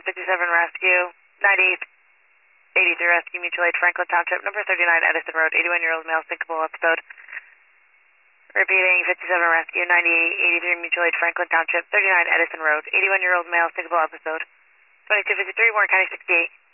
57 Rescue, 9883 Rescue, Mutual Aid, Franklin Township, number 39 Edison Road, 81-year-old male, syncopal episode. Repeating, 57 Rescue, 9883 Mutual Aid, Franklin Township, 39 Edison Road, 81-year-old male, syncopal episode. 2253, Warren County 68.